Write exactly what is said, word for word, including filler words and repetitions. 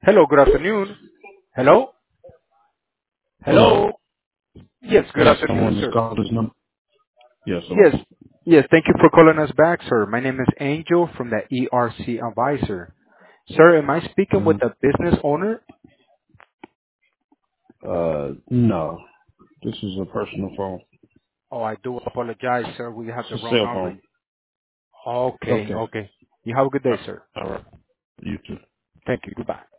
Hello, good afternoon. Hello? Hello. Hello? Yes, good Yes, afternoon, someone just sir. called this number. Yes, hello. Yes, yes, thank you for calling us back, sir. My name is Angel from the E R C Advisor. Sir, am I speaking with hmm the business owner? Uh, no, this is a personal phone. Oh, I do apologize, sir. We have the It's a wrong cell number. phone. Okay, Okay. okay. You have a good Uh, day, sir. all right. You too. Thank you. Goodbye.